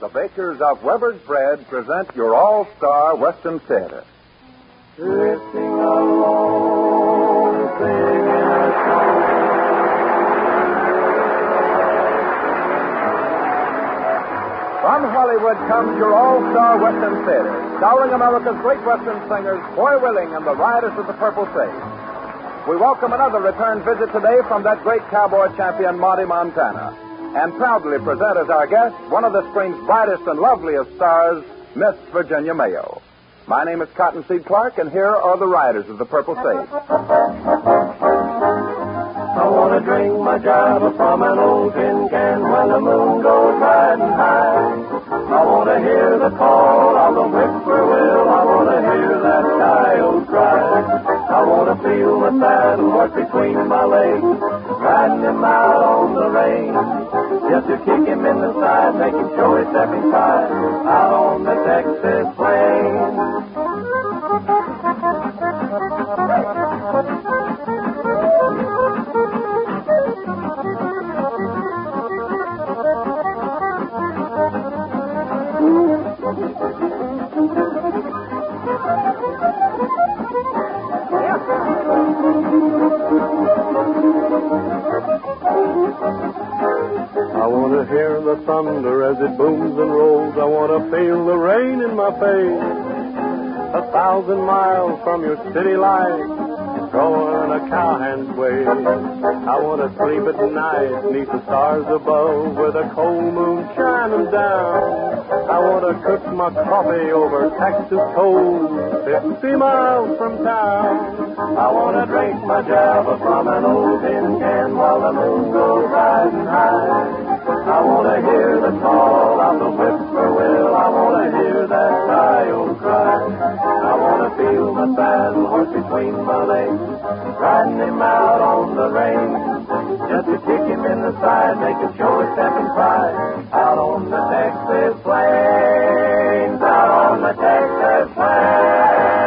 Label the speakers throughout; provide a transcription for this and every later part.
Speaker 1: the bakers of Weber's Bread present your all-star Western Theater.
Speaker 2: Drifting along, singing a song.
Speaker 1: From Hollywood comes your all-star Western Theater, starring America's great Western singers, Foy Willing and the Riders of the Purple Sage. We welcome another return visit today from that great cowboy champion, Monty Montana, and proudly present as our guest one of the spring's brightest and loveliest stars, Miss Virginia Mayo. My name is Cottonseed Clark, and here are the Riders of the Purple Sage.
Speaker 2: I want to drink my java from an old tin can when the moon goes riding high. I want to hear the call of the whippoorwill. I want to hear that coyote cry. I want to feel the saddle horse between my legs, riding him out on the range. Just to kick him in the side, make him show his stepping side out on the Texas plains. I want to hear the thunder as it booms and rolls. I want to feel the rain in my face. 1,000 miles from your city lights, throwing a cowhand's weight. I want to sleep at night neath the stars above with a cold moon shining down. I want to cook my coffee over Texas coals 50 miles from town. I want to drink my java from an old tin can while the moon goes riding high. I want to hear the call of the whippoorwill. I want to hear that coyote cry. I want to feel my saddle horse between my legs, riding him out on the range. Just to kick him in the side, make him show his stepping pride, out on the Texas plains, out on the Texas plains.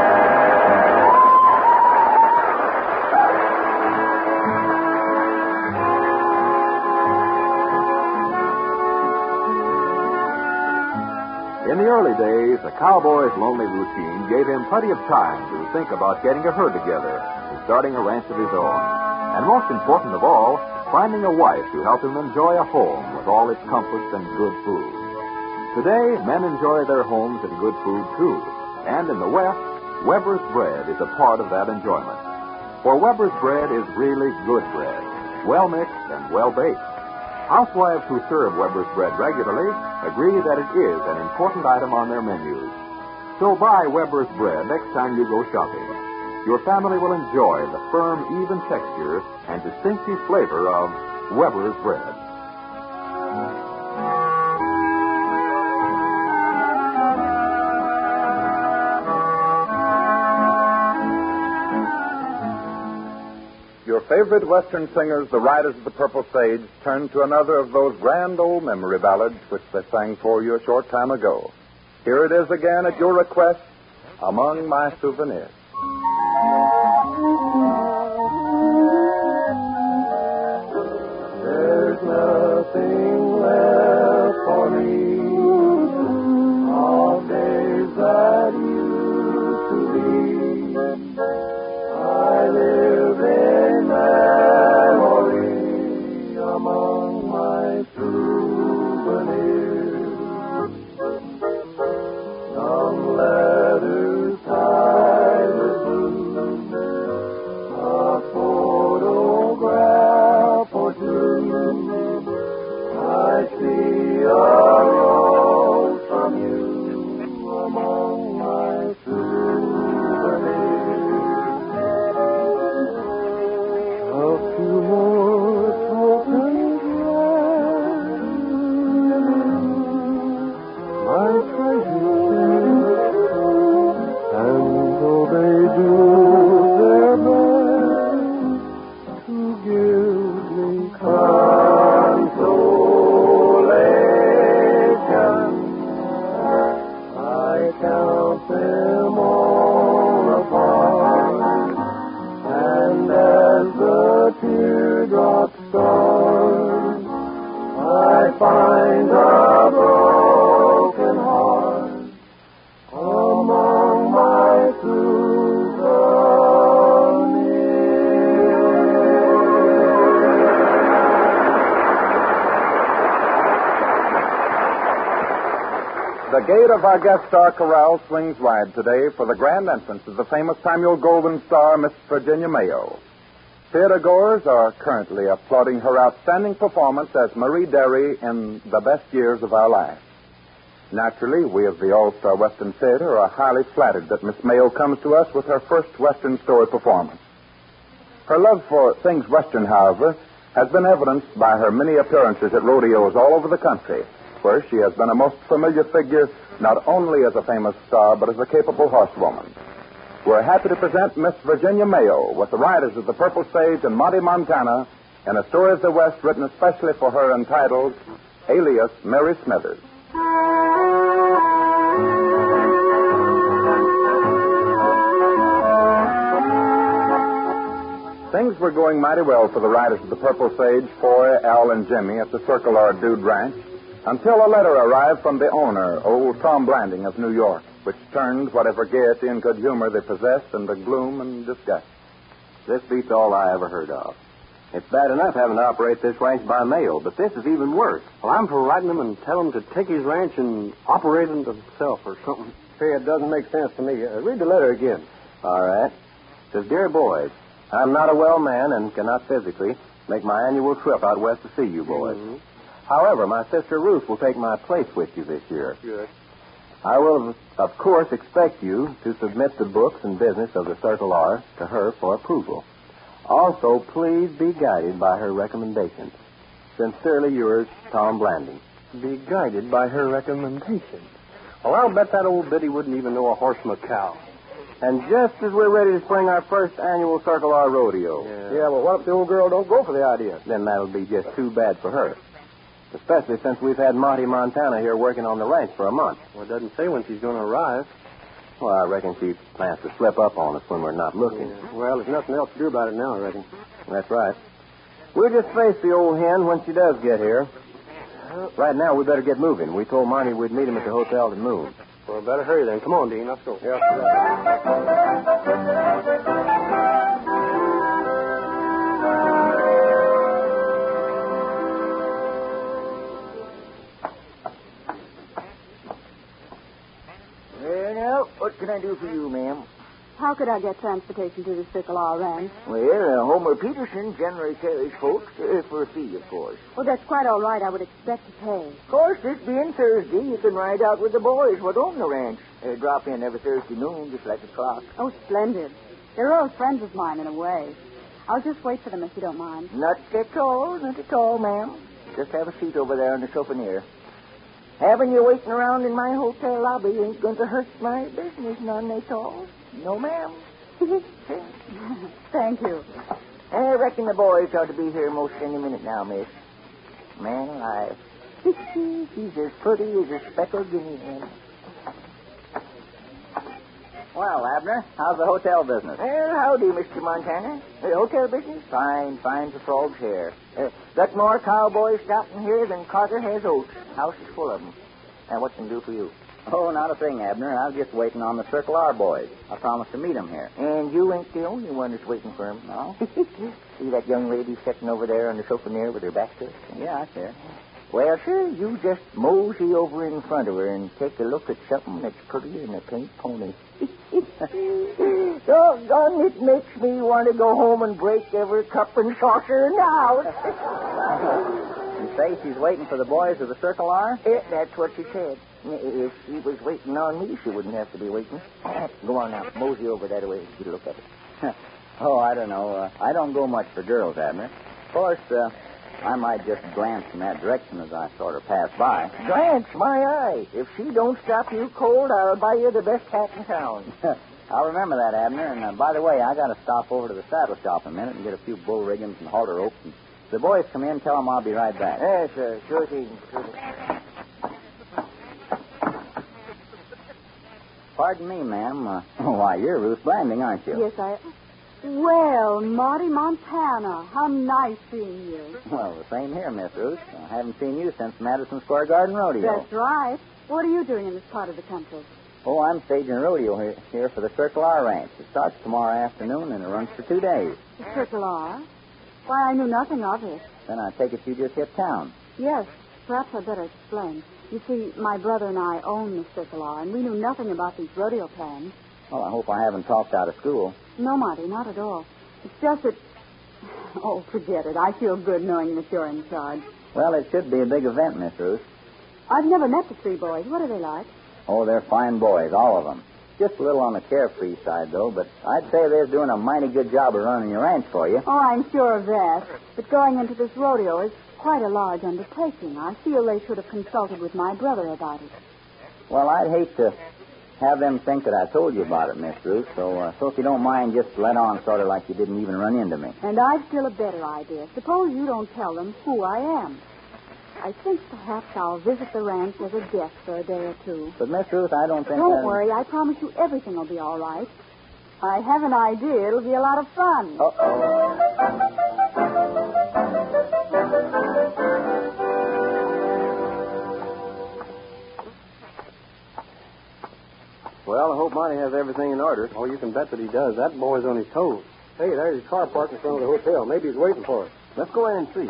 Speaker 1: In the early days, a cowboy's lonely routine gave him plenty of time to think about getting a herd together and starting a ranch of his own. And most important of all, finding a wife to help him enjoy a home with all its comforts and good food. Today, men enjoy their homes and good food, too. And in the West, Weber's Bread is a part of that enjoyment. For Weber's Bread is really good bread, well-mixed and well-baked. Housewives who serve Weber's Bread regularly agree that it is an important item on their menus. So buy Weber's Bread next time you go shopping. Your family will enjoy the firm, even texture and distinctive flavor of Weber's Bread. Your favorite Western singers, the Riders of the Purple Sage, turn to another of those grand old memory ballads which they sang for you a short time ago. Here it is again at your request, Among My Souvenirs.
Speaker 2: There's nothing left for me of days that used to be. I live in memory among my souvenirs. Some letters tied with blue, a photograph or two. I see a rose from you among my souvenirs. A few more tokens my treasures, and though they do their best to give me consolation, I count them all apart, and as the teardrops start, I find a broken
Speaker 3: The gate of our guest star corral swings wide today for the grand entrance of the famous Samuel Goldwyn star, Miss Virginia Mayo. Theatergoers are currently applauding her outstanding performance as Marie Derry in The Best Years of Our Lives. Naturally, we of the All-Star Western Theater are highly flattered that Miss Mayo comes to us with her first Western story performance. Her love for things Western, however, has been evidenced by her many appearances at rodeos all over the country, where she has been a most familiar figure not only as a famous star, but as a capable horsewoman. We're happy to present Miss Virginia Mayo with the Riders of the Purple Sage and Monty Montana in a story of the West written especially for her entitled Alias Mary Smithers. Things were going mighty well for the Riders of the Purple Sage, Foy, Al, and Jimmy at the Circle R Dude Ranch, until a letter arrived from the owner, old Tom Blanding of New York, which turned whatever gaiety and good humor they possessed into gloom and disgust.
Speaker 4: This beats all I ever heard of. It's bad enough having to operate this ranch by mail, but this is even worse.
Speaker 2: Well, I'm for writing him and tell him to take his ranch and operate it himself or something. Say, it doesn't make sense to me. Read the letter again.
Speaker 4: All right. It says, Dear boys, I'm not a well man and cannot physically make my annual trip out west to see you boys.
Speaker 2: Mm-hmm.
Speaker 4: However, my sister Ruth will take my place with you this year.
Speaker 2: Good.
Speaker 4: I will, of course, expect you to submit the books and business of the Circle R to her for approval. Also, please be guided by her recommendations. Sincerely yours, Tom Blanding.
Speaker 2: Be guided by her recommendations. Well, I'll bet that old biddy wouldn't even know a horse from a cow.
Speaker 4: And just as we're ready to spring our first annual Circle R rodeo.
Speaker 2: Yeah, but what if the old girl don't go for the idea?
Speaker 4: Then that'll be just too bad for her. Especially since we've had Monty Montana here working on the ranch for a month.
Speaker 2: Well, it doesn't say when she's going to arrive.
Speaker 4: Well, I reckon she plans to slip up on us when we're not looking.
Speaker 2: Yeah. Well, there's nothing else to do about it now, I reckon.
Speaker 4: That's right. We'll just face the old hen when she does get here. Right now, we better get moving. We told Monty we'd meet him at the hotel at noon.
Speaker 2: Well, better hurry then. Come on, Dean. Let's go.
Speaker 4: Yeah.
Speaker 5: Well, what can I do for you, ma'am?
Speaker 6: How could I get transportation to the Circle R Ranch?
Speaker 5: Well, Homer Peterson generally carries folks for a fee, of course.
Speaker 6: Well, that's quite all right. I would expect to pay.
Speaker 5: Of course, this being Thursday, you can ride out with the boys what own the ranch. Drop in every Thursday noon, just like a clock.
Speaker 6: Oh, splendid. They're all friends of mine in a way. I'll just wait for them if you don't mind.
Speaker 5: Not at all, ma'am. Just have a seat over there on the sofa near. Having you waiting around in my hotel lobby ain't going to hurt my business none at all. No, ma'am.
Speaker 6: Thank you.
Speaker 5: I reckon the boys ought to be here most any minute now, miss. Man alive. He's as pretty as a speckled guinea hen.
Speaker 4: Well, Abner, how's the hotel business?
Speaker 5: Well, howdy, Mr. Montana. Hotel business? Fine for frogs here. Got more cowboys stopping here than Carter has oats. House is full of them. Now, what can I do for you?
Speaker 4: Oh, not a thing, Abner. I was just waiting on the Circle R boys. I promised to meet them here.
Speaker 5: And you ain't the only one that's waiting for him.
Speaker 4: No?
Speaker 5: See that young lady sitting over there on the sofa near with her back to us?
Speaker 4: Yeah, I see her.
Speaker 5: Well, sir, you just mosey over in front of her and take a look at something that's prettier than a pink pony. Doggone, it makes me want to go home and break every cup and saucer in the house.
Speaker 4: You say she's waiting for the boys of the Circle R?
Speaker 5: That's what she said. If she was waiting on me, she wouldn't have to be waiting. Go on now, mosey over that way and get a look at it.
Speaker 4: Oh, I don't know. I don't go much for girls, Abner. Of course, I might just glance in that direction as I sort of pass by.
Speaker 5: Glance, my eye. If she don't stop you cold, I'll buy you the best hat in town.
Speaker 4: I'll remember that, Abner. And by the way, I got to stop over to the saddle shop in a minute and get a few bull riggings and halter ropes. And if the boys come in, tell them I'll be right back.
Speaker 5: Yes, sir. Sure thing.
Speaker 4: Pardon me, ma'am. Why, you're Ruth Blanding, aren't you?
Speaker 6: Yes, I... Well, Monty Montana, how nice seeing you.
Speaker 4: Well, the same here, Miss Ruth. I haven't seen you since Madison Square Garden Rodeo.
Speaker 6: That's right. What are you doing in this part of the country?
Speaker 4: Oh, I'm staging a rodeo here for the Circle R Ranch. It starts tomorrow afternoon and it runs for 2 days.
Speaker 6: The Circle R? Why, I knew nothing of it.
Speaker 4: Then I take it you just hit town.
Speaker 6: Yes, perhaps I'd better explain. You see, my brother and I own the Circle R, and we knew nothing about these rodeo plans.
Speaker 5: Well, I hope I haven't talked out of school.
Speaker 6: No, Monty, not at all. It's just that... Oh, forget it. I feel good knowing that you're in charge.
Speaker 5: Well, it should be a big event, Miss Ruth.
Speaker 6: I've never met the three boys. What are they like?
Speaker 5: Oh, they're fine boys, all of them. Just a little on the carefree side, though, but I'd say they're doing a mighty good job of running your ranch for you.
Speaker 6: Oh, I'm sure of that. But going into this rodeo is quite a large undertaking. I feel they should have consulted with my brother about it.
Speaker 5: Well, I'd hate to have them think that I told you about it, Miss Ruth, so if you don't mind, just let on sort of like you didn't even run into me.
Speaker 6: And I've still a better idea. Suppose you don't tell them who I am. I think perhaps I'll visit the ranch as a guest for a day or two.
Speaker 5: But, Miss Ruth, I don't think
Speaker 6: Don't worry. I promise you everything will be all right. I have an idea. It'll be a lot of fun.
Speaker 4: Well, I hope Monty has everything in order.
Speaker 2: Oh, you can bet that he does. That boy's on his toes. Hey, there's his car parked in front of the hotel. Maybe he's waiting for us.
Speaker 4: Let's go in and see.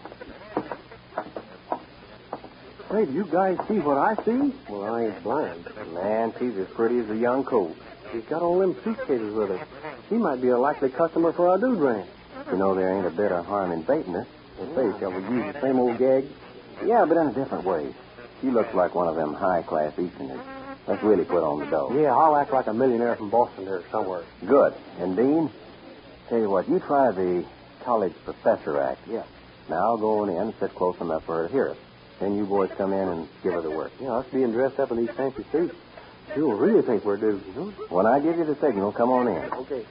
Speaker 2: Hey, do you guys see what I see? Well, I ain't blind.
Speaker 4: Man, she's as pretty as a young colt.
Speaker 2: He's got all them suitcases with her. He might be a likely customer for our dude ranch.
Speaker 4: You know, there ain't a bit of harm in baiting her. They say, shall we use the same old gag? Yeah, but in a different way. She looks like one of them high-class Easterners. Let's really put on the dough.
Speaker 2: Yeah, I'll act like a millionaire from Boston there somewhere.
Speaker 4: Good. And, Dean, tell you what, you try the college professor act.
Speaker 2: Yeah.
Speaker 4: Now, I'll go on in and sit close enough for her to hear us. Then you boys come in and give her the work.
Speaker 2: Yeah, us being dressed up in these fancy suits. She'll really think we're dudes, you know?
Speaker 4: When I give you the signal, come on in.
Speaker 2: Okay.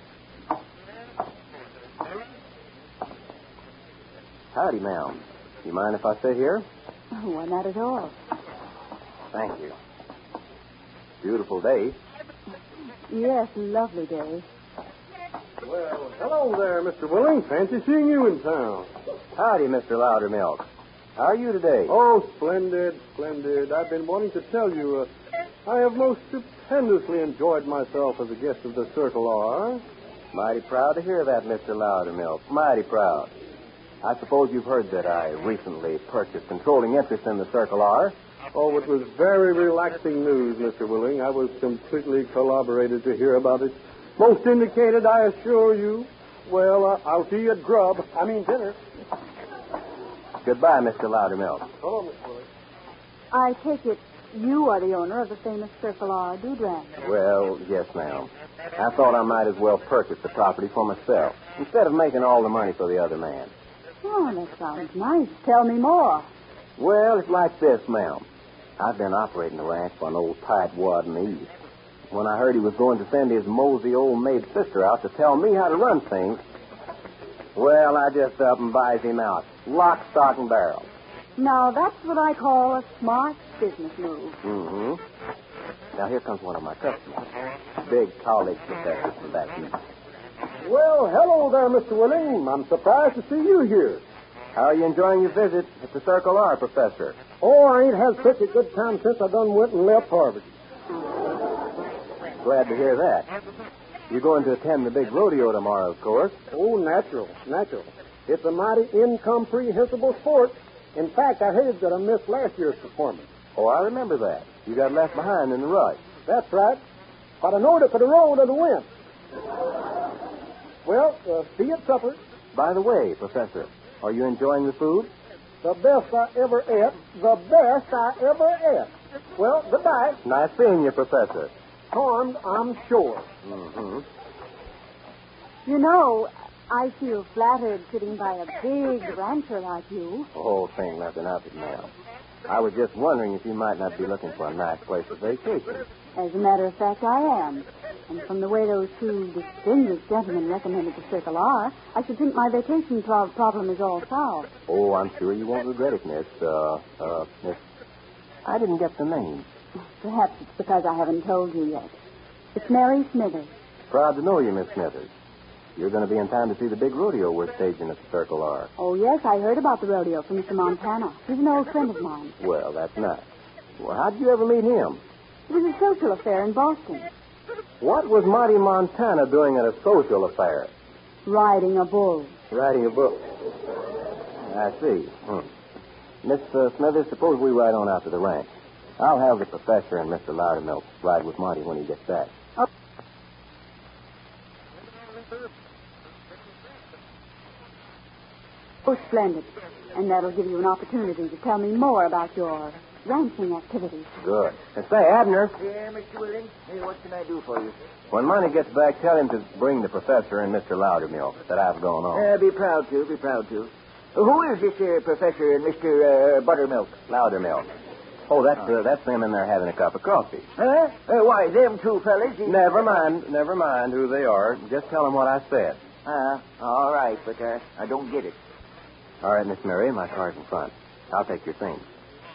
Speaker 4: Howdy, ma'am. You mind if I sit here?
Speaker 6: Oh, why not at all?
Speaker 4: Thank you. Beautiful day.
Speaker 6: Yes, lovely day.
Speaker 2: Well, hello there, Mr. Willing. Fancy seeing you in town.
Speaker 4: Howdy, Mr. Loudermilk. How are you today?
Speaker 2: Oh, splendid, splendid. I've been wanting to tell you, I have most stupendously enjoyed myself as a guest of the Circle R.
Speaker 4: Mighty proud to hear that, Mr. Loudermilk. Mighty proud. I suppose you've heard that I recently purchased controlling interest in the Circle R.
Speaker 2: Oh, it was very relaxing news, Mr. Willing. I was completely corroborated to hear about it. Most indicated, I assure you. Well, I'll see you at dinner.
Speaker 4: Goodbye, Mr. Loudermilk.
Speaker 2: Hello, Mr. Willing.
Speaker 6: I take it you are the owner of the famous Circle R dude ranch.
Speaker 4: Well, yes, ma'am. I thought I might as well purchase the property for myself instead of making all the money for the other man.
Speaker 6: Oh, that sounds nice. Tell me more.
Speaker 4: Well, it's like this, ma'am. I've been operating the ranch for an old tightwad in the East. When I heard he was going to send his mosey old maid sister out to tell me how to run things, well, I just up and buys him out. Lock, stock, and barrel.
Speaker 6: Now, that's what I call a smart business move.
Speaker 4: Mm-hmm. Now, here comes one of my customers. Big college professor from back east.
Speaker 2: Well, hello there, Mr. Willing. I'm surprised to see you here.
Speaker 4: How are you enjoying your visit at the Circle R, Professor?
Speaker 2: Oh, I ain't had such a good time since I done went and left Harvard.
Speaker 4: Glad to hear that. You're going to attend the big rodeo tomorrow, of course.
Speaker 2: Oh, natural. It's a mighty incomprehensible sport. In fact, I heard that I missed last year's performance.
Speaker 4: Oh, I remember that. You got left behind in the rush.
Speaker 2: That's right. But I knowed it could have rolled or win. Well, see you at supper.
Speaker 4: By the way, Professor, are you enjoying the food?
Speaker 2: The best I ever ate. Well, goodbye.
Speaker 4: Nice seeing you, Professor.
Speaker 2: Charmed, I'm sure.
Speaker 4: Mm-hmm.
Speaker 6: You know, I feel flattered sitting by a big rancher like you.
Speaker 4: Oh, think nothing of it, ma'am. I was just wondering if you might not be looking for a nice place for vacation.
Speaker 6: As a matter of fact, I am. And from the way those two distinguished gentlemen recommended the Circle R, I should think my vacation problem is all solved.
Speaker 4: Oh, I'm sure you won't regret it, Miss. Miss. I didn't get the name.
Speaker 6: Perhaps it's because I haven't told you yet. It's Mary Smithers.
Speaker 4: Proud to know you, Miss Smithers. You're going to be in time to see the big rodeo we're staging at the Circle R.
Speaker 6: Oh, yes, I heard about the rodeo from Mr. Montana. He's an old friend of mine.
Speaker 4: Well, that's nice. Well, how'd you ever meet him?
Speaker 6: It was a social affair in Boston.
Speaker 4: What was Marty Montana doing at a social affair?
Speaker 6: Riding a bull.
Speaker 4: Writing a book. I see. Miss Smithers, suppose we ride on out to the ranch. I'll have the professor and Mr. Loudermilk ride with Monty when he gets back.
Speaker 6: Oh, splendid. And that'll give you an opportunity to tell me more about your ranching activities.
Speaker 4: Good. And say, Abner,
Speaker 5: Yeah, Mr. Willing. Hey, what can I do for you?
Speaker 4: when Monty gets back, tell him to bring the professor and Mr. Loudermilk that I've gone on.
Speaker 5: Be proud to, be proud to. Who is this Professor and Mr. Buttermilk?
Speaker 4: Loudermilk. Oh, that's them in there having a cup of coffee.
Speaker 5: Huh? Why, them two fellas?
Speaker 4: Never mind who they are. Just tell them what I said.
Speaker 5: All right, but I don't get it.
Speaker 4: All right, Miss Mary, my car's in front. I'll take your things.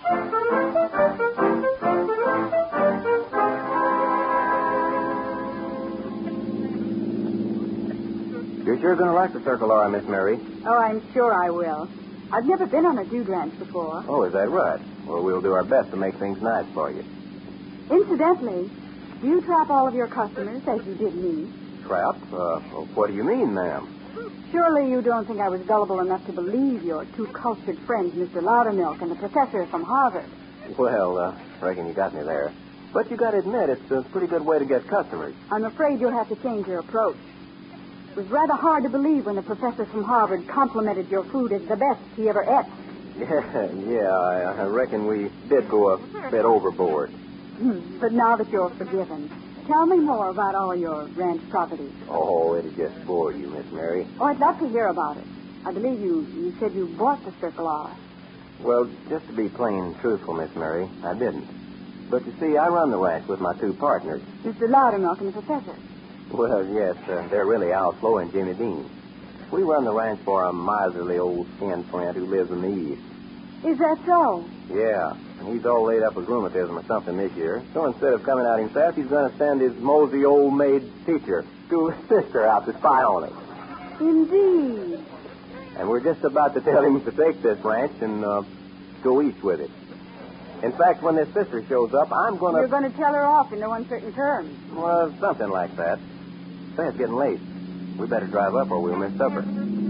Speaker 4: You're sure going to like the Circle R, Miss Mary.
Speaker 6: Oh, I'm sure I will. I've never been on a dude ranch before.
Speaker 4: Oh, is that right? Well, we'll do our best to make things nice for you.
Speaker 6: Incidentally, do you trap all of your customers as you did me?
Speaker 4: Trap? What do you mean, ma'am?
Speaker 6: Surely you don't think I was gullible enough to believe your two cultured friends, Mr. Loudermilk and the professor from Harvard.
Speaker 4: Well, reckon you got me there. But you got to admit, it's a pretty good way to get customers.
Speaker 6: I'm afraid you'll have to change your approach. It was rather hard to believe when the professor from Harvard complimented your food as the best he ever ate.
Speaker 4: Yeah, I reckon we did go a bit overboard.
Speaker 6: But now that you're forgiven, tell me more about all your ranch properties.
Speaker 4: Oh, it'll just bore you, Miss Mary.
Speaker 6: Oh, I'd love to hear about it. I believe you said you bought the Circle R.
Speaker 4: Well, just to be plain truthful, Miss Mary, I didn't. But you see, I run the ranch with my two partners.
Speaker 6: Mr. Loudermilk and the professor.
Speaker 4: Well, yes, they're really Al Flo and Jimmy Dean. We run the ranch for a miserly old skinflint who lives in the east.
Speaker 6: Is that so?
Speaker 4: Yeah, and he's all laid up with rheumatism or something this year. So instead of coming out himself, he's going to send his mosey old maid teacher, school sister, out to spy on him.
Speaker 6: Indeed.
Speaker 4: And we're just about to tell him to take this ranch and go east with it. In fact, when this sister shows up, I'm going to...
Speaker 6: You're going to tell her off in no uncertain terms.
Speaker 4: Well, something like that. Say, it's getting late. We better drive up or we'll miss supper.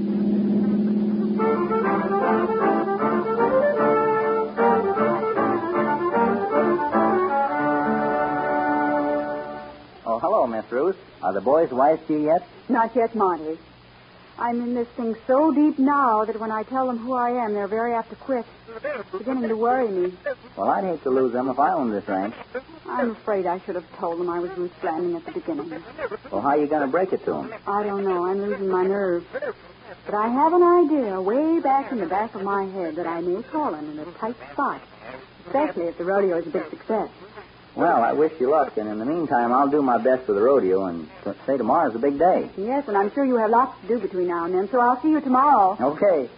Speaker 5: Oh, hello, Miss Ruth. Are the boys wise to you yet?
Speaker 6: Not yet, Monty. I'm in this thing so deep now that when I tell them who I am, they're very apt to quit. It's beginning to worry me.
Speaker 5: Well, I'd hate to lose them if I owned this ranch.
Speaker 6: I'm afraid I should have told them I was Ruth Blanding at the beginning.
Speaker 5: Well, how are you going to break it to them?
Speaker 6: I don't know. I'm losing my nerve. But I have an idea way back in the back of my head that I may call in a tight spot, especially if the rodeo is a big success.
Speaker 5: Well, I wish you luck, and in the meantime, I'll do my best for the rodeo, and say tomorrow's a big day.
Speaker 6: Yes, and I'm sure you have lots to do between now and then, so I'll see you tomorrow.
Speaker 5: Okay.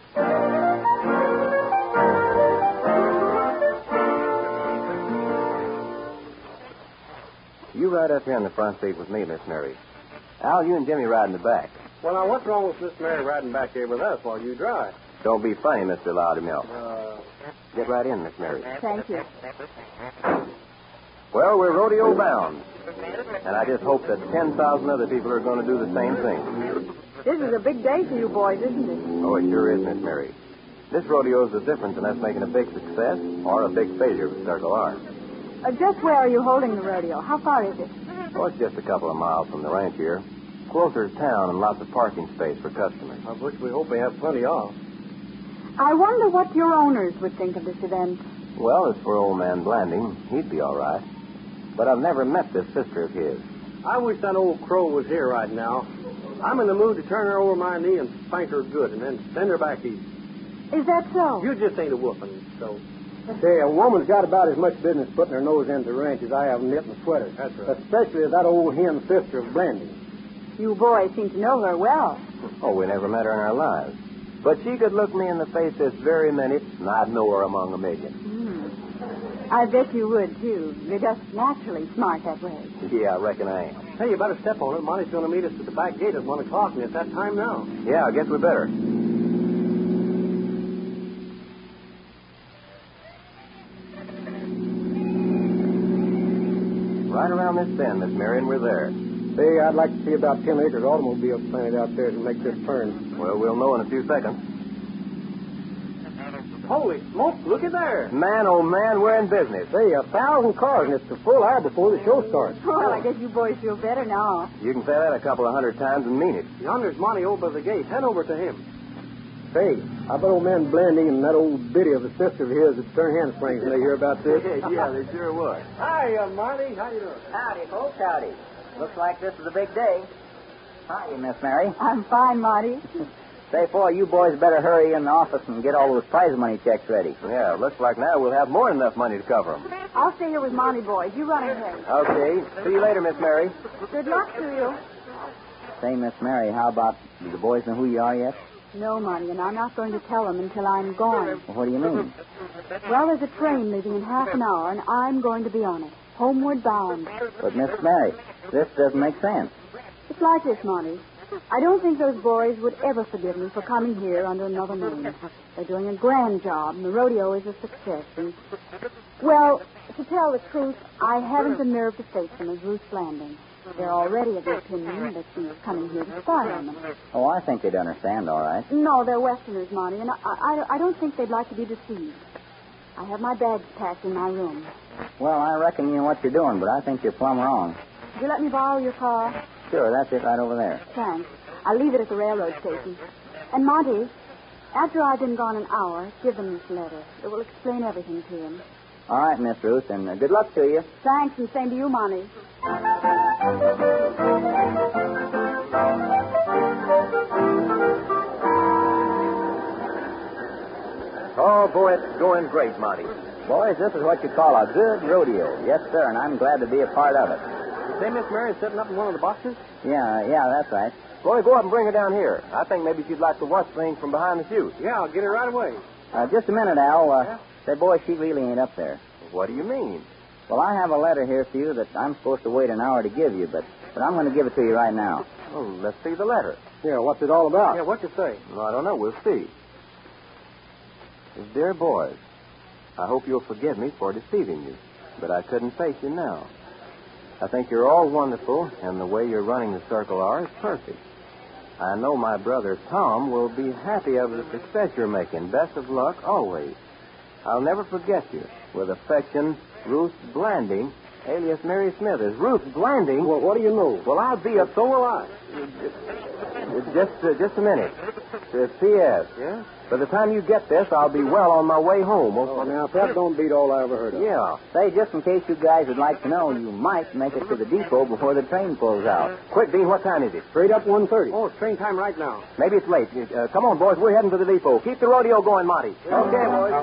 Speaker 4: You ride up here in the front seat with me, Miss Mary. Al, you and Jimmy ride in the back.
Speaker 2: Well, now, what's wrong with Miss Mary riding back here with us while you drive?
Speaker 4: Don't be funny, Mr. Loudermilk. Get right in, Miss Mary.
Speaker 6: Thank you.
Speaker 4: Well, we're rodeo bound. And I just hope that 10,000 other people are going to do the same thing.
Speaker 6: This is a big day for you boys, isn't it?
Speaker 4: Oh, it sure is, Miss Mary. This rodeo is the difference in us making a big success or a big failure with Circle R.
Speaker 6: Just where are you holding the rodeo? How far is it?
Speaker 4: Oh, it's just a couple of miles from the ranch here. Closer to town and lots of parking space for customers.
Speaker 2: Of which we hope we have plenty of.
Speaker 6: I wonder what your owners would think of this event.
Speaker 4: Well, as for old man Blanding, he'd be all right. But I've never met this sister of his.
Speaker 2: I wish that old crow was here right now. I'm in the mood to turn her over my knee and spank her good and then send her back east.
Speaker 6: Is that so?
Speaker 2: You just ain't a whooping, so...
Speaker 7: Say, a woman's got about as much business putting her nose into the ranch as I have knitting sweaters.
Speaker 2: That's right.
Speaker 7: Especially that old hen sister of Blanding.
Speaker 6: You boys seem to know her well.
Speaker 4: Oh, we never met her in our lives. But she could look me in the face this very minute, and I'd know her among a million.
Speaker 6: I bet you would, too. You're just naturally smart that way.
Speaker 4: Yeah, I reckon I am.
Speaker 2: Hey, you better step on it. Monty's going to meet us at the back gate at 1 o'clock, and it's that time now.
Speaker 4: Yeah, I guess we better. Right around this bend, Miss Mary, and we're there.
Speaker 7: Say, I'd like to see about 10 acres of automobiles planted out there to make this turn.
Speaker 4: Well, we'll know in a few seconds.
Speaker 7: Holy smoke, look at there.
Speaker 4: Man, oh man, we're in business.
Speaker 7: Say, 1,000 cars, and it's a full hour before the show starts.
Speaker 6: Well, I guess you boys feel better now.
Speaker 4: You can say that a couple of 100 times and mean it.
Speaker 7: Yonder's Monty over the gate. Head over to him. Say, I bet old man Blanding and that old biddy of a sister of his would turn handsprings when they hear about this.
Speaker 4: Yeah, they sure would.
Speaker 7: Hi, Marty. How you doing?
Speaker 5: Howdy, folks, howdy. Looks like this is a big day. Hi, Miss Mary.
Speaker 6: I'm fine, Marty.
Speaker 5: Say, boy, you boys better hurry in the office and get all those prize money checks ready.
Speaker 4: Yeah, looks like now we'll have more than enough money to cover them.
Speaker 6: I'll stay here with Monty boys. You run ahead.
Speaker 4: Okay. See you later, Miss Mary.
Speaker 6: Good luck to you.
Speaker 5: Say, Miss Mary, how about, do the boys know who you are yet?
Speaker 6: No, Monty, and I'm not going to tell them until I'm gone.
Speaker 5: Well, what do you mean?
Speaker 6: Well, there's a train leaving in half an hour, and I'm going to be on it. Homeward bound.
Speaker 5: But, Miss Mary, this doesn't make sense.
Speaker 6: It's like this, Monty. I don't think those boys would ever forgive me for coming here under another name. They're doing a grand job, and the rodeo is a success. And, well, to tell the truth, I haven't the nerve to face them as Ruth Blanding. They're already of the opinion that she's coming here to spy on them.
Speaker 5: Oh, I think they'd understand, all right.
Speaker 6: No, they're Westerners, Monty, and I don't think they'd like to be deceived. I have my bags packed in my room.
Speaker 5: Well, I reckon you know what you're doing, but I think you're plumb wrong.
Speaker 6: Would you let me borrow your car?
Speaker 5: Sure, that's it right over there.
Speaker 6: Thanks. I'll leave it at the railroad station. And, Monty, after I've been gone an hour, give them this letter. It will explain everything to them.
Speaker 5: All right, Miss Ruth, and good luck to you.
Speaker 6: Thanks, and same to you, Monty.
Speaker 4: Oh, boy, it's going great, Monty.
Speaker 5: Boys, this is what you call a good rodeo. Yes, sir, and I'm glad to be a part of it.
Speaker 7: Say, Miss Mary's sitting up in one of the boxes?
Speaker 5: Yeah, that's right.
Speaker 4: Boy, go up and bring her down here. I think maybe she'd like to watch things from behind the chute.
Speaker 7: Yeah, I'll get her right away.
Speaker 5: Just a minute, Al. Say, boy, she really ain't up there.
Speaker 4: What do you mean?
Speaker 5: Well, I have a letter here for you that I'm supposed to wait an hour to give you, but I'm going to give it to you right now.
Speaker 4: Well, let's see the letter.
Speaker 7: Yeah, what's it all about? Yeah, what'd you say?
Speaker 4: Well, I don't know. We'll see. Dear boys, I hope you'll forgive me for deceiving you, but I couldn't face you now. I think you're all wonderful, and the way you're running the Circle R is perfect. I know my brother Tom will be happy of the success you're making. Best of luck always. I'll never forget you. With affection, Ruth Blanding, alias Mary Smithers. Ruth Blanding?
Speaker 7: Well, what do you know?
Speaker 4: Well, I'll be
Speaker 7: So will I.
Speaker 4: Just a minute. P.S.
Speaker 7: Yeah?
Speaker 4: By the time you get this, I'll be well on my way home.
Speaker 7: Oh, now, that don't beat all I ever heard of.
Speaker 4: Yeah.
Speaker 5: Say, just in case you guys would like to know, you might make it to the depot before the train pulls out.
Speaker 4: Quick, Dean, what time is it?
Speaker 7: Straight up 1:30. Oh, it's train time right now.
Speaker 4: Maybe it's late. Come on, boys. We're heading to the depot. Keep the rodeo going, Monty. Okay, boys.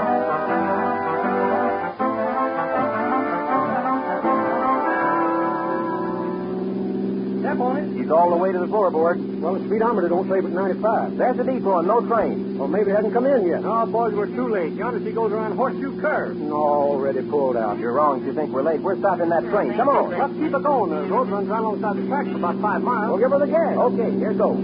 Speaker 7: Step on it.
Speaker 4: He's all the way to the floorboard.
Speaker 7: Well, the speedometer don't say but 95.
Speaker 4: There's the depot and no train.
Speaker 7: Well, maybe it hasn't come in yet. No, boys, we're too late. Yonder she goes around Horseshoe Curve. No, already pulled out.
Speaker 4: You're wrong if you think we're late. We're stopping that train. Come on.
Speaker 7: Let's keep it going. The road runs right alongside the tracks for about 5 miles.
Speaker 4: Well, give her the gas. Okay, here goes.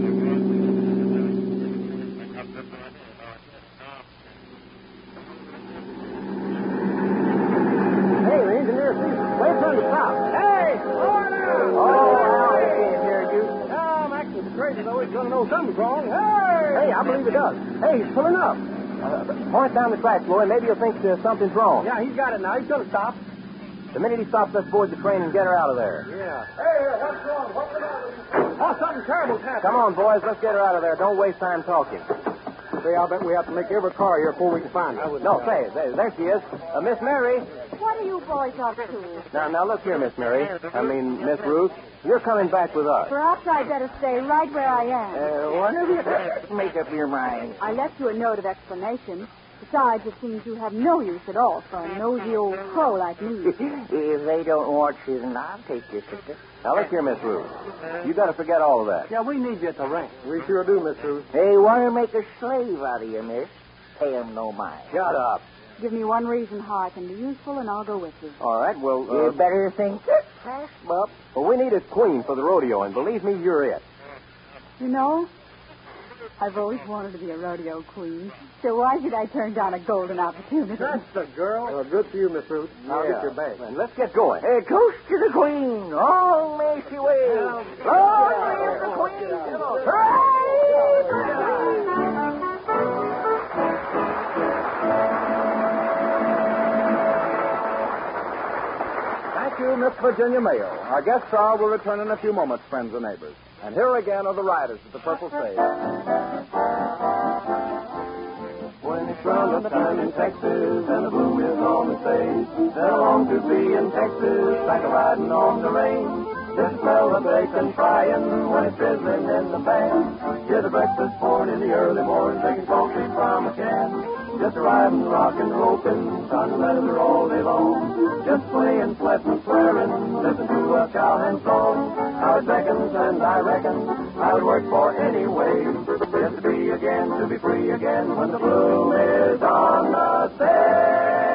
Speaker 7: Hey, the engineer sees us. Wait for him to stop. Hey, slow down.
Speaker 4: Oh, now I can't hear you.
Speaker 7: No, Max is crazy, though. He's going to know something's wrong. Hey!
Speaker 4: Hey, I believe it does. Hey, he's pulling up. Point down the track, Floyd. Maybe you'll think something's wrong.
Speaker 7: Yeah, he's got it now. He's going to stop.
Speaker 4: The minute he stops, let's board the train and get her out of there.
Speaker 7: Yeah. Hey, what's wrong? What's the matter? Oh, something terrible's happened.
Speaker 4: Come on, boys. Let's get her out of there. Don't waste time talking.
Speaker 7: Say, I'll bet we have to make every car here before we can find her.
Speaker 4: No, say, there she is. Miss Mary.
Speaker 6: What are you boys up to?
Speaker 4: Now, look here, Miss Mary. Miss Ruth. You're coming back with us.
Speaker 6: Perhaps I'd better stay right where I am.
Speaker 5: When have you make up your mind?
Speaker 6: I left you a note of explanation. Besides, it seems you have no use at all for a nosy old crow like me.
Speaker 5: If they don't want you, then I'll take your sister.
Speaker 4: Now, look here, Miss Ruth. You got to forget all of that.
Speaker 7: Yeah, we need you at the ranch. We sure do, Miss Ruth.
Speaker 5: They want to make a slave out of you, miss. Pay 'em no mind.
Speaker 4: Shut up.
Speaker 6: Give me one reason how I can be useful, and I'll go with you.
Speaker 4: All right, well...
Speaker 5: You better think fast, Bub.
Speaker 4: Well, we need a queen for the rodeo, and believe me, you're it.
Speaker 6: You know, I've always wanted to be a rodeo queen, so why should I turn down a golden opportunity?
Speaker 7: That's the girl. Well, good for you, Miss Ruth. I'll get your bag.
Speaker 4: And let's get going.
Speaker 5: Hey, toast to the queen. All Macy way. Long live the queen. Hooray!
Speaker 3: you, Miss Virginia Mayo. Our guest star will return in a few moments, friends and neighbors. And here again are the riders of the Purple Sage.
Speaker 2: When it's round up time in Texas and the bloom is on the stage, they'll long to be in Texas, like a riding on the range. Just smell the bacon frying when it's sizzling in the pan. Hear the breakfast pouring in the early morning, drinking coffee from a can. Just riding, rocking, roping, sun leather all day long. Just playing, sweating, swearing, listen to a cowhand song. How it beckons and I reckon I would work for any wage. Just to be again, to be free again when the bloom is on the stage.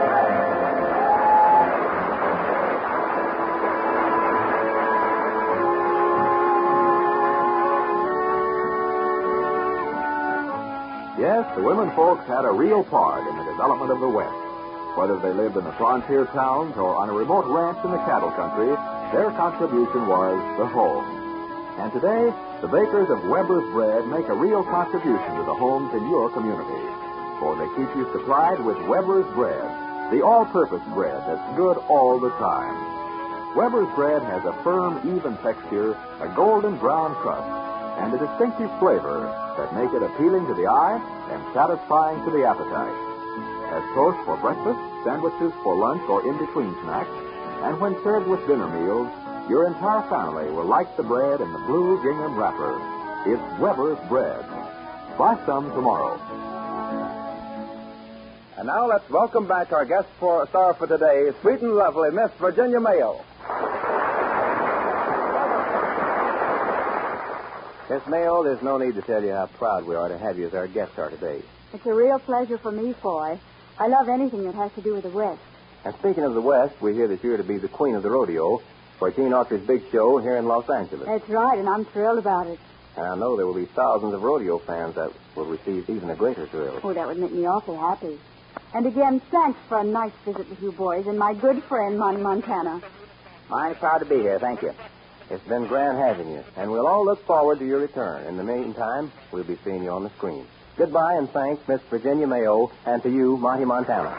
Speaker 1: Yes, the women folks had a real part in the development of the West. Whether they lived in the frontier towns or on a remote ranch in the cattle country, their contribution was the home. And today, the bakers of Weber's Bread make a real contribution to the homes in your community. For they keep you supplied with Weber's Bread, the all-purpose bread that's good all the time. Weber's Bread has a firm, even texture, a golden brown crust, and a distinctive flavor that make it appealing to the eye and satisfying to the appetite. As toast for breakfast, sandwiches for lunch or in-between snacks, and when served with dinner meals, your entire family will like the bread in the blue gingham wrapper. It's Weber's Bread. Buy some tomorrow.
Speaker 3: And now let's welcome back our guest star for today, sweet and lovely Miss Virginia Mayo.
Speaker 4: Miss Mayo, there's no need to tell you how proud we are to have you as our guest star today.
Speaker 6: It's a real pleasure for me, Foy. I love anything that has to do with the West.
Speaker 4: And speaking of the West, we hear that you're to be the queen of the rodeo for Gene Autry's big show here in Los Angeles.
Speaker 6: That's right, and I'm thrilled about it.
Speaker 4: And I know there will be thousands of rodeo fans that will receive even a greater thrill.
Speaker 6: Oh, that would make me awfully happy. And again, thanks for a nice visit with you boys and my good friend, Monty Montana.
Speaker 5: Mighty proud to be here, thank you.
Speaker 4: It's been grand having you, and we'll all look forward to your return. In the meantime, we'll be seeing you on the screen. Goodbye, and thanks, Miss Virginia Mayo, and to you, Monty Montana.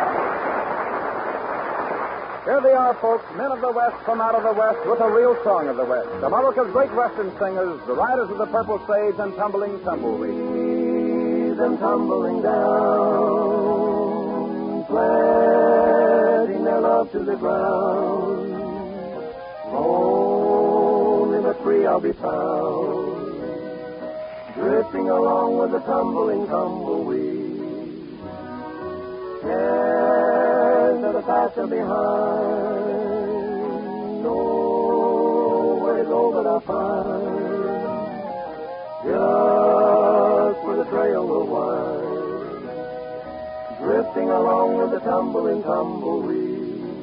Speaker 3: Here they are, folks, men of the West from out of the West with a real song of the West. America's great Western singers, the riders of the Purple Sage and Tumbling Tumbleweed.
Speaker 2: Them tumbling down, spreading their love to the ground. Lonely but free I'll be found, drifting along with the tumbling tumbleweed. Cares that are past are behind, nowhere to go but I'll find, just where the trail will wind, drifting along with the tumbling tumbleweed.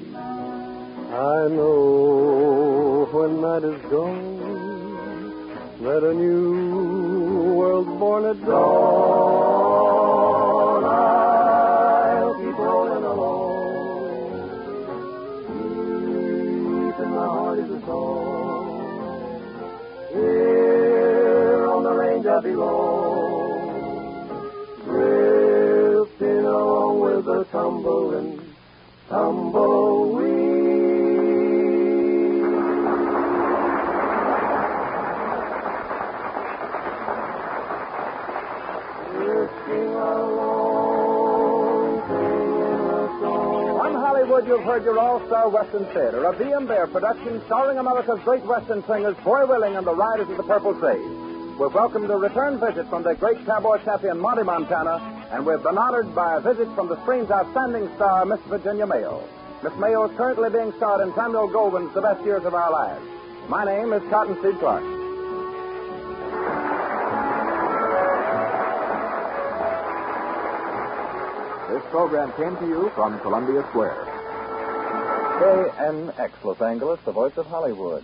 Speaker 2: I know when night is gone that a new world's born at dawn. I'll keep rolling along, deep in my heart is a song. Here on the range I belong, drifting along with the tumbling tumbleweed.
Speaker 3: You've heard your all-star Western Theater, a B.M. Bear production starring America's great Western singers, Foy Willing and the Riders of the Purple Sage. We've welcomed a return visit from the great cowboy champion, Monty Montana, and we've been honored by a visit from the screen's outstanding star, Miss Virginia Mayo. Miss Mayo is currently being starred in Samuel Goldwyn's The Best Years of Our Lives. My name is Cottonseed Clark.
Speaker 1: This program came to you from Columbia Square.
Speaker 3: KNX Los Angeles, the voice of Hollywood.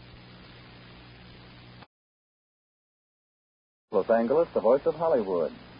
Speaker 3: Los Angeles, the voice of Hollywood.